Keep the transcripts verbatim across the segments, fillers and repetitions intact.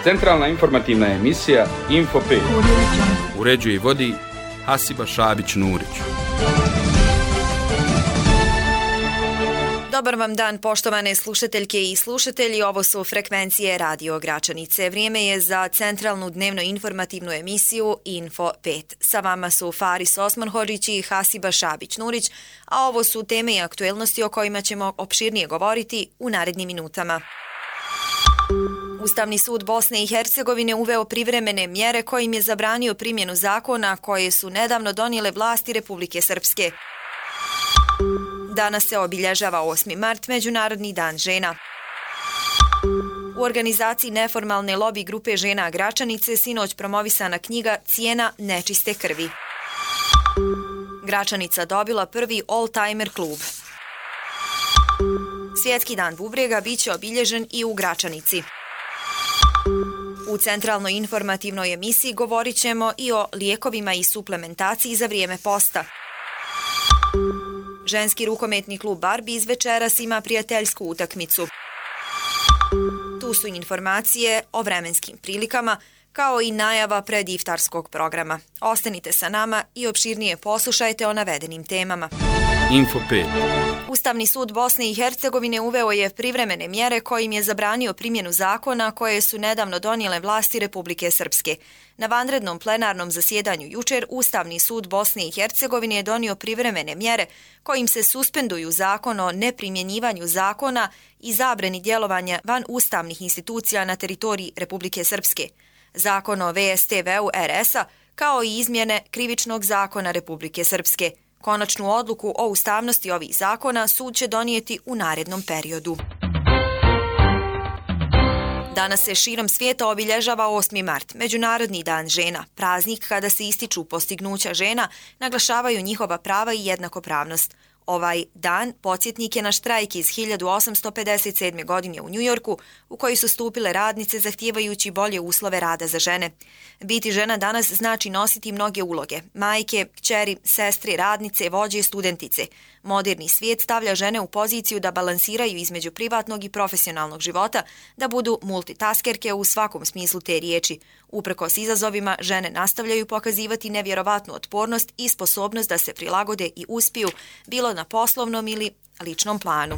Centralna informativna emisija Info pet. Uređuje i vodi Hasiba Šabić-Nurić. Dobar vam dan, poštovane slušateljke i slušatelji. Ovo su frekvencije Radio Gračanice. Vrijeme je za centralnu dnevno informativnu emisiju Info pet. Sa vama su Faris Osmanhodžić i Hasiba Šabić-Nurić, a ovo su teme i aktuelnosti o kojima ćemo opširnije govoriti u narednim minutama. Ustavni sud Bosne i Hercegovine uveo privremene mjere kojim je zabranio primjenu zakona koje su nedavno donijele vlasti Republike Srpske. Danas se obilježava osmi mart, Međunarodni dan žena. U organizaciji neformalne lobi grupe žena Gračanice sinoć promovisana knjiga Cijena nečiste krvi. Gračanica dobila prvi all-timer klub. Svjetski dan bubrega biće obilježen i u Gračanici. U centralnoj informativnoj emisiji govorit ćemo i o lijekovima i suplementaciji za vrijeme posta. Ženski rukometni klub Barbies večeras ima prijateljsku utakmicu. Tu su informacije o vremenskim prilikama, kao i najava prediftarskog programa. Ostanite sa nama i opširnije poslušajte o navedenim temama. Info pet. Ustavni sud Bosne i Hercegovine uveo je privremene mjere kojim je zabranio primjenu zakona koje su nedavno donijele vlasti Republike Srpske. Na vanrednom plenarnom zasjedanju jučer Ustavni sud Bosne i Hercegovine je donio privremene mjere kojim se suspenduju zakon o neprimjenjivanju zakona i zabrani djelovanja van ustavnih institucija na teritoriji Republike Srpske, zakon o V S T V-u R S-a, kao i izmjene Krivičnog zakona Republike Srpske. Konačnu odluku o ustavnosti ovih zakona sud će donijeti u narednom periodu. Danas se širom svijeta obilježava osmi mart, Međunarodni dan žena, praznik kada se ističu postignuća žena, naglašavaju njihova prava i jednakopravnost. Ovaj dan podsjetnik je na štrajk iz hiljadu osamsto pedeset sedme. godine u Njujorku, u koji su stupile radnice zahtijevajući bolje uslove rada za žene. Biti žena danas znači nositi mnoge uloge: majke, kćeri, sestri, radnice, vođe, studentice. Moderni svijet stavlja žene u poziciju da balansiraju između privatnog i profesionalnog života, da budu multitaskerke u svakom smislu te riječi. Uprkos izazovima, žene nastavljaju pokazivati nevjerovatnu otpornost i sposobnost da se prilagode i uspiju, bilo na poslovnom ili ličnom planu.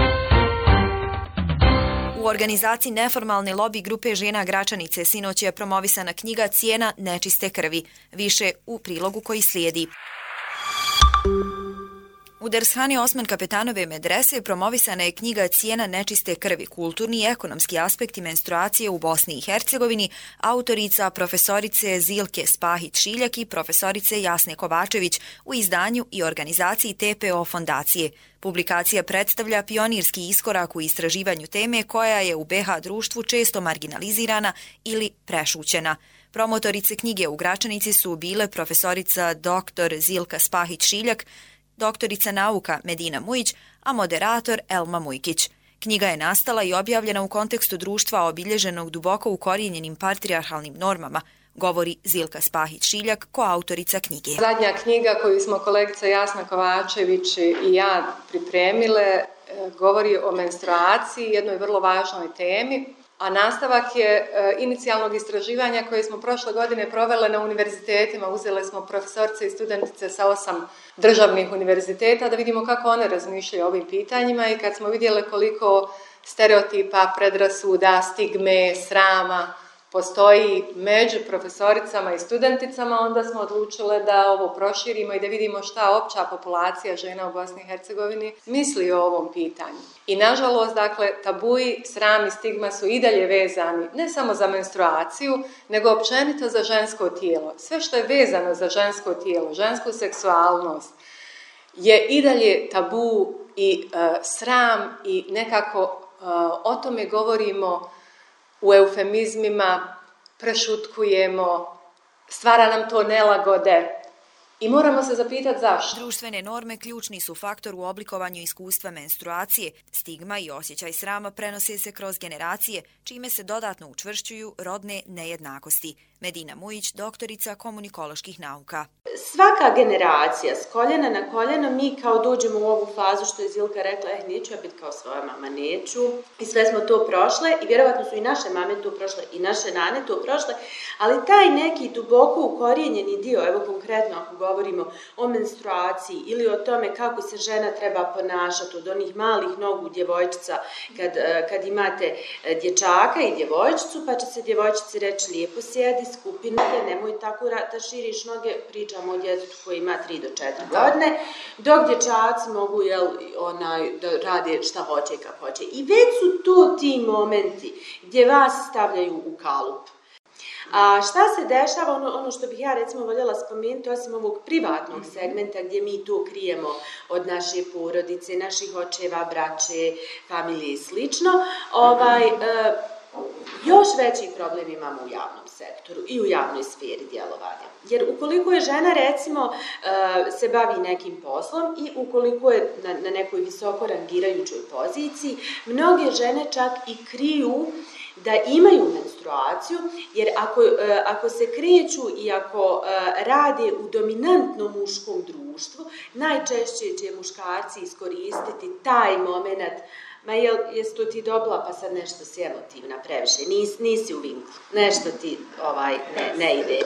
U organizaciji neformalne lobi grupe žena Gračanice sinoć je promovisana knjiga Cijena nečiste krvi. Više u prilogu koji slijedi. U Dershani Osman Kapetanove medrese promovisana je knjiga Cijena nečiste krvi, kulturni i ekonomski aspekti menstruacije u Bosni i Hercegovini, autorica profesorice Zilke Spahić-Šiljak i profesorice Jasne Kovačević u izdanju i organizaciji T P O fondacije. Publikacija predstavlja pionirski iskorak u istraživanju teme koja je u B H društvu često marginalizirana ili prešućena. Promotorice knjige u Gračanici su bile profesorica doktor Zilka Spahić-Šiljak, doktorica nauka Medina Mujić, a moderator Elma Mujkić. Knjiga je nastala i objavljena u kontekstu društva obilježenog duboko ukorijenjenim patrijarhalnim normama, govori Zilka Spahić-Šiljak, koautorica knjige. Zadnja knjiga koju smo kolegica Jasna Kovačević i ja pripremile govori o menstruaciji, jednoj vrlo važnoj temi, a nastavak je inicijalnog istraživanja koje smo prošle godine provele na univerzitetima. Uzele smo profesorice i studentice sa osam državnih univerziteta da vidimo kako one razmišljaju o ovim pitanjima, i kad smo vidjeli koliko stereotipa, predrasuda, stigme, srama postoji među profesoricama i studenticama, onda smo odlučile da ovo proširimo i da vidimo šta opća populacija žena u Bosni i Hercegovini misli o ovom pitanju. I nažalost, dakle, tabuji, sram i stigma su i dalje vezani ne samo za menstruaciju, nego općenito za žensko tijelo. Sve što je vezano za žensko tijelo, žensku seksualnost, je i dalje tabu i uh, sram, i nekako uh, o tome govorimo u eufemizmima, prešutkujemo, stvara nam to nelagode I moramo se zapitati zašto. Društvene norme ključni su faktor u oblikovanju iskustva menstruacije. Stigma i osjećaj srama prenose se kroz generacije, čime se dodatno učvršćuju rodne nejednakosti. Medina Mujić, doktorica komunikoloških nauka. Svaka generacija s koljena na koljeno, mi kao dođemo u ovu fazu što je Zilka rekla, eh, neću ja biti kao svoja mama, neću. I sve smo to prošle i vjerovatno su i naše mame to prošle i naše nane to prošle, ali taj neki duboko ukorijenjeni dio, evo konkretno ako govorimo o menstruaciji ili o tome kako se žena treba ponašati od onih malih nogu djevojčica kad, kad imate dječaka i djevojčicu, pa će se djevojčici reći lijepo sjedi, skupi noge, nemoj tako da širiš noge, pričamo o djetetu koji ima tri do četiri godine, dok dječaci mogu jel, onaj, da rade šta hoće i kako hoće. I već su to ti momenti gdje vas stavljaju u kalup. A šta se dešava, ono, ono što bih ja recimo voljela spomenuti, osim ovog privatnog segmenta gdje mi to krijemo od naše porodice, naših očeva, braće, familije i slično, ovaj, e, još veći problem imamo u javnom sektoru i u javnoj sferi djelovanja. Jer ukoliko je žena recimo se bavi nekim poslom i ukoliko je na, na nekoj visoko rangirajućoj poziciji, mnoge žene čak i kriju da imaju menstruaciju, jer ako, ako se kreću i ako rade u dominantnom muškom društvu, najčešće će muškarci iskoristiti taj moment. Ma jel, jesi to ti dobila, pa sad nešto si emotivna previše, Nis, nisi u vinklu, nešto ti ovaj, ne, ne ide.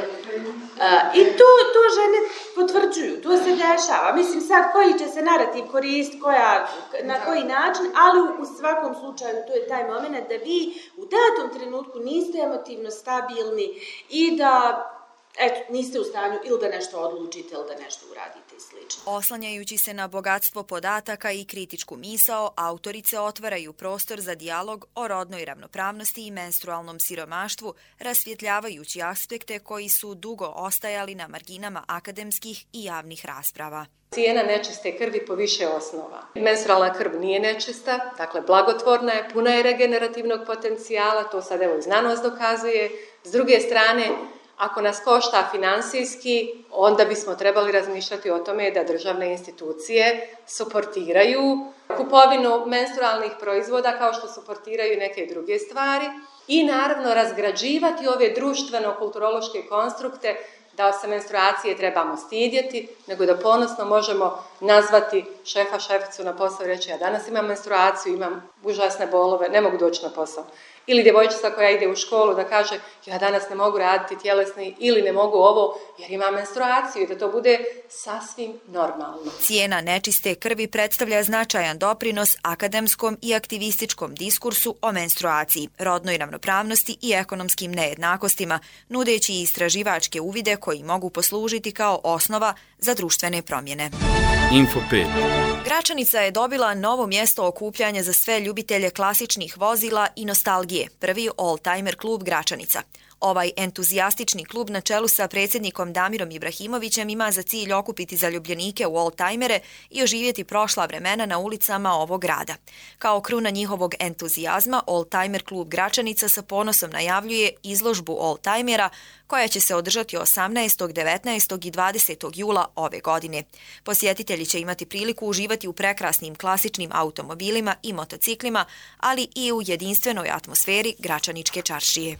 Uh, I to, to žene potvrđuju, to se dešava. Mislim sad koji će se narativ koristiti, koja, na koji način, ali u, u svakom slučaju to je taj moment da vi u datom trenutku niste emotivno stabilni i da eto, niste u stanju ili da nešto odlučite ili da nešto uradite i slično. Oslanjajući se na bogatstvo podataka i kritičku misao, autorice otvaraju prostor za dijalog o rodnoj ravnopravnosti i menstrualnom siromaštvu, rasvjetljavajući aspekte koji su dugo ostajali na marginama akademskih i javnih rasprava. Cijena nečiste krvi po više osnova. Menstrualna krv nije nečista, dakle blagotvorna je, puna je regenerativnog potencijala, to sad evo i znanost dokazuje. S druge strane, ako nas košta finansijski, onda bismo trebali razmišljati o tome da državne institucije suportiraju kupovinu menstrualnih proizvoda kao što suportiraju neke druge stvari i naravno razgrađivati ove društveno-kulturološke konstrukte da se menstruacije trebamo stidjeti, nego da ponosno možemo nazvati šefa, šeficu na posao i reći ja danas imam menstruaciju, imam užasne bolove, ne mogu doći na posao. Ili djevojčica koja ide u školu da kaže ja danas ne mogu raditi tjelesni ili ne mogu ovo jer imam menstruaciju i da to bude sasvim normalno. Cijena nečiste krvi predstavlja značajan doprinos akademskom i aktivističkom diskursu o menstruaciji, rodnoj ravnopravnosti i ekonomskim nejednakostima, nudeći istraživačke uvide koji mogu poslužiti kao osnova za društvene promjene. Info pet. Gračanica je dobila novo mjesto okupljanja za sve ljubitelje klasičnih vozila i nostalgije, prvi Oldtimer klub Gračanica. Ovaj entuzijastični klub na čelu sa predsjednikom Damirom Ibrahimovićem ima za cilj okupiti zaljubljenike u oldtimere i oživjeti prošla vremena na ulicama ovog grada. Kao kruna njihovog entuzijazma, Oldtimer klub Gračanica sa ponosom najavljuje izložbu oldtimera koja će se održati osamnaestog, devetnaestog i dvadesetog jula ove godine. Posjetitelji će imati priliku uživati u prekrasnim klasičnim automobilima i motociklima, ali i u jedinstvenoj atmosferi Gračaničke čaršije.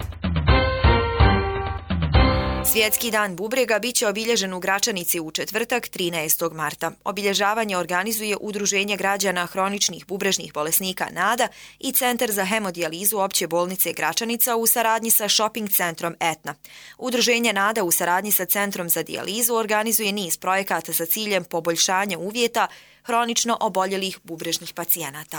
Svjetski dan bubrega biće obilježen u Gračanici u četvrtak trinaestog marta. Obilježavanje organizuje Udruženje građana hroničnih bubrežnih bolesnika NADA i Centar za hemodijalizu Opće bolnice Gračanica u saradnji sa shopping centrom Etna. Udruženje NADA u saradnji sa Centrom za dijalizu organizuje niz projekata sa ciljem poboljšanja uvjeta hronično oboljelih bubrežnih pacijenata.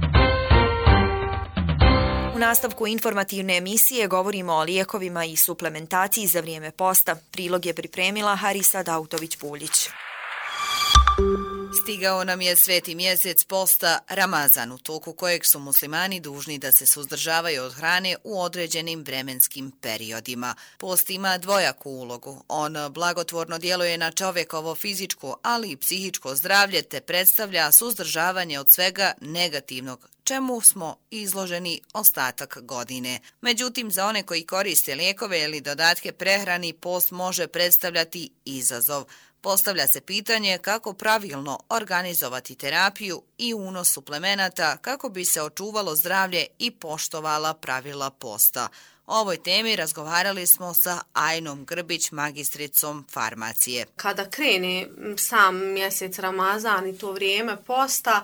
U nastavku informativne emisije govorimo o lijekovima i suplementaciji za vrijeme posta. Prilog je pripremila Harisa Dautović-Puljić. Stigao nam je sveti mjesec posta Ramazan, u toku kojeg su muslimani dužni da se suzdržavaju od hrane u određenim vremenskim periodima. Post ima dvojaku ulogu. On blagotvorno djeluje na čovjekovo fizičko, ali i psihičko zdravlje te predstavlja suzdržavanje od svega negativnog, čemu smo izloženi ostatak godine. Međutim, za one koji koriste lijekove ili dodatke prehrani, post može predstavljati izazov. Postavlja se pitanje kako pravilno organizovati terapiju i unos suplemenata kako bi se očuvalo zdravlje i poštovala pravila posta. O ovoj temi razgovarali smo sa Ajnom Grbić, magistricom farmacije. Kada krene sam mjesec Ramazan i to vrijeme posta,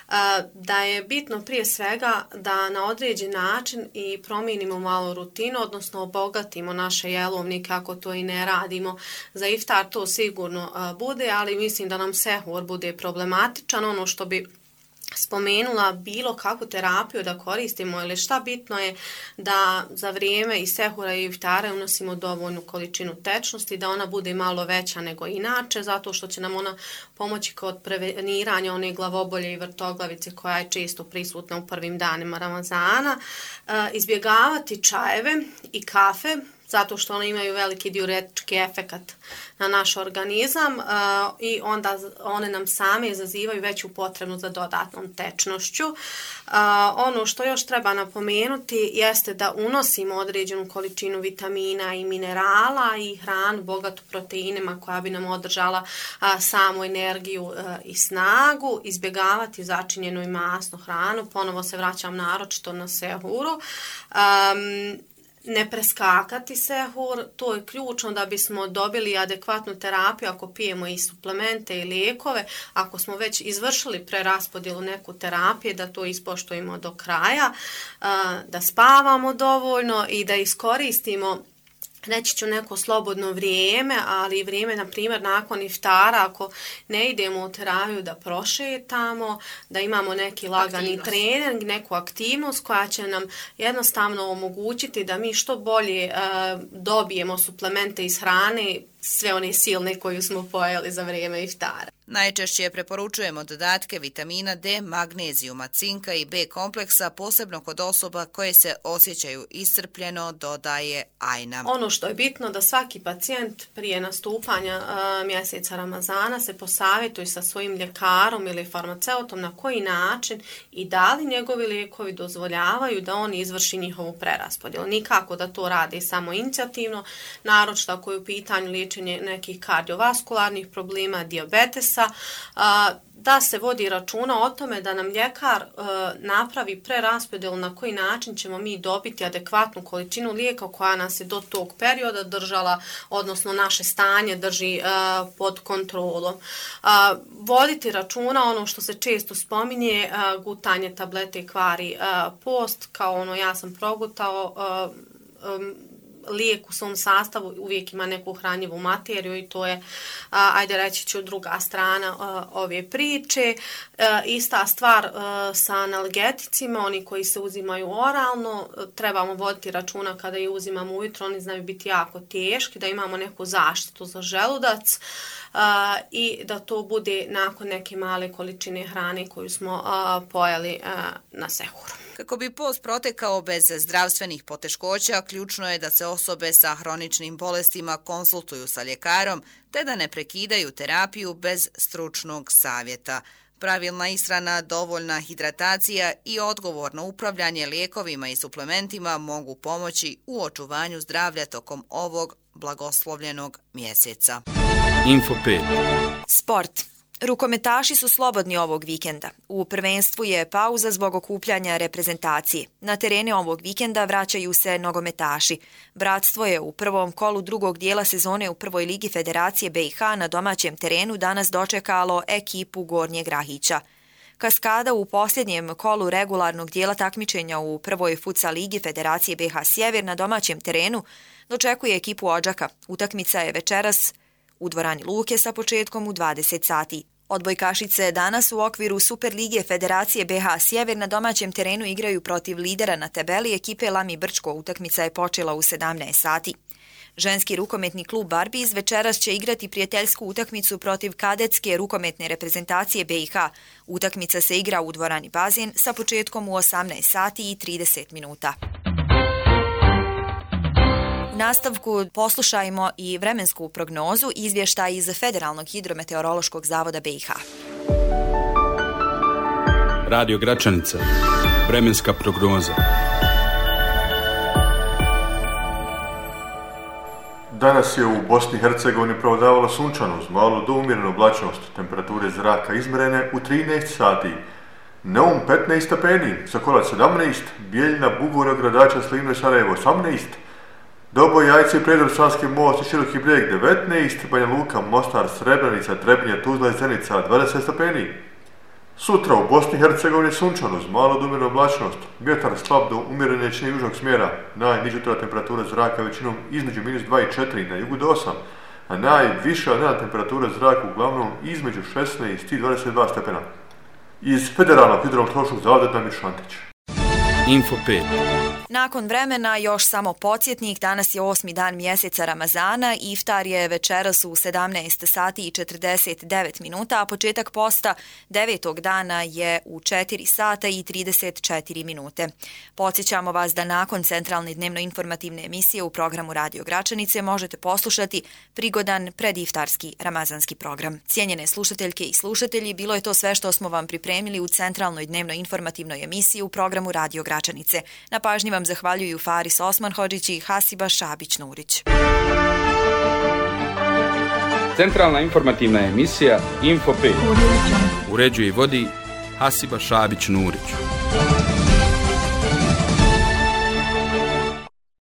da je bitno prije svega da na određen način i promijenimo malo rutinu, odnosno obogatimo naše jelovnike, ako to i ne radimo. Za iftar to sigurno bude, ali mislim da nam sehur bude problematičan. Ono što bi spomenula bilo kakvu terapiju da koristimo ili šta, bitno je da za vrijeme i sehura i iftara unosimo dovoljnu količinu tečnosti, da ona bude malo veća nego inače, zato što će nam ona pomoći kod preveniranja one glavobolje i vrtoglavice koja je često prisutna u prvim danima Ramazana. E, izbjegavati čajeve i kafe, zato što one imaju veliki diuretički efekat na naš organizam uh, i onda one nam same izazivaju veću potrebu za dodatnom tečnošću. Uh, ono što još treba napomenuti jeste da unosimo određenu količinu vitamina i minerala i hranu bogatu proteinima koja bi nam održala uh, samu energiju uh, i snagu, izbjegavati začinjenu i masnu hranu, ponovo se vraćam naročito na sehuru. Um, Ne preskakati sehur, to je ključno da bismo dobili adekvatnu terapiju ako pijemo i suplemente i lijekove. Ako smo već izvršili preraspodjelu neku terapije, da to ispoštujemo do kraja, da spavamo dovoljno i da iskoristimo, reći ću, neko slobodno vrijeme, ali vrijeme, na primjer, nakon iftara, ako ne idemo u terapiju, da prošetamo, da imamo neki lagani aktivnost. trening, neku aktivnost koja će nam jednostavno omogućiti da mi što bolje uh, dobijemo suplemente iz hrane, sve one silne koju smo pojeli za vrijeme iftara. Najčešće preporučujemo dodatke vitamina D, magnezijuma, cinka i B kompleksa, posebno kod osoba koje se osjećaju iscrpljeno, dodaje Ajna. Ono što je bitno da svaki pacijent prije nastupanja uh, mjeseca Ramazana se posavjetuje sa svojim ljekarom ili farmaceutom na koji način i da li njegovi lijekovi dozvoljavaju da on izvrši njihovu preraspodjelu. Nikako da to radi samo inicijativno, naročito ako je u pitanju liječenje nekih kardiovaskularnih problema, dijabetesa, da se vodi računa o tome da nam ljekar napravi preraspodjelu na koji način ćemo mi dobiti adekvatnu količinu lijeka koja nas je do tog perioda držala, odnosno naše stanje drži pod kontrolom. Voditi računa, ono što se često spominje, gutanje tablete kvari post, kao ono ja sam progutao, lijek u svom sastavu uvijek ima neku hranjivu materiju i to je, a, ajde reći ću, druga strana a, ove priče. A, ista stvar a, sa analgeticima, oni koji se uzimaju oralno, a, trebamo voditi računa kada ih uzimamo ujutro, oni znaju biti jako teški, da imamo neku zaštitu za želudac a, i da to bude nakon neke male količine hrane koju smo a, pojeli a, na sehuru. Kako bi post protekao bez zdravstvenih poteškoća, ključno je da se osobe sa hroničnim bolestima konsultuju sa ljekarom, te da ne prekidaju terapiju bez stručnog savjeta. Pravilna ishrana, dovoljna hidratacija i odgovorno upravljanje lijekovima i suplementima mogu pomoći u očuvanju zdravlja tokom ovog blagoslovljenog mjeseca. Info pet. Sport. Rukometaši su slobodni ovog vikenda. U prvenstvu je pauza zbog okupljanja reprezentacije. Na terene ovog vikenda vraćaju se nogometaši. Bratstvo je u prvom kolu drugog dijela sezone u prvoj ligi Federacije B i H na domaćem terenu danas dočekalo ekipu Gornjeg Rahića. Kaskada u posljednjem kolu regularnog dijela takmičenja u prvoj futsal ligi Federacije B H Sjever na domaćem terenu dočekuje ekipu Odžaka. Utakmica je večeras u dvorani Luke sa početkom u dvadeset sati. Odbojkašice danas u okviru Super lige Federacije B H Sjever na domaćem terenu igraju protiv lidera na tabeli ekipe Lami Brčko. Utakmica je počela u sedamnaest sati. Ženski rukometni klub Barbiz večeras će igrati prijateljsku utakmicu protiv kadetske rukometne reprezentacije B i H. Utakmica se igra u dvorani Bazin sa početkom u osamnaest sati i trideset minuta. U nastavku poslušajmo i vremensku prognozu izvještaja iz Federalnog hidrometeorološkog zavoda B i H. Radio Gračanica. Vremenska prognoza. Danas je u Bosni i Hercegovini prevladavalo sunčano uz malu do umjerenu oblačnost. Temperature zraka izmjerene u trinaest sati. Neum petnaest stepeni, Sokolac sedamnaest, Bijeljina, Bugojno, Gradača, Slivno i Sarajevo osamnaest, Doboj, Jajce, Prijedor, Savski most i Široki brijeg devetnaest, Banja Luka, Mostar, Srebrenica, Trebinje, Tuzla i Zenica dvadeset stepeni. Sutra u Bosni i Hercegovini sunčano uz malo do umjerenu oblačnost. Vjetar slab do umjerene jačine južnog smjera. Najniža temperatura zraka većinom između minus dva i četiri, na jugu do osam, a najviša dnevna temperatura zraka uglavnom između šesnaest i dvadeset dva stepena. Iz Federalnog hidrometeorološkog zavoda Damir Šantić. Info pet. Nakon vremena još samo podsjetnik, danas je osmi dan mjeseca Ramazana, iftar je večeras u sedamnaest sati i četrdeset devet minuta, a početak posta devetog dana je u četiri sata i trideset četiri minute. Podsjećamo vas da nakon centralne dnevno-informativne emisije u programu Radio Gračanice možete poslušati prigodan prediftarski ramazanski program. Cijenjene slušateljke i slušatelji, bilo je to sve što smo vam pripremili u centralnoj dnevno-informativnoj emisiji u programu Radio Gračanice. Na pažnji vam zahvaljuju Faris Osmanhodžić i Hasiba Šabić-Nurić. Centralna informativna emisija Info pet. Uređuje i vodi Hasiba Šabić-Nurić.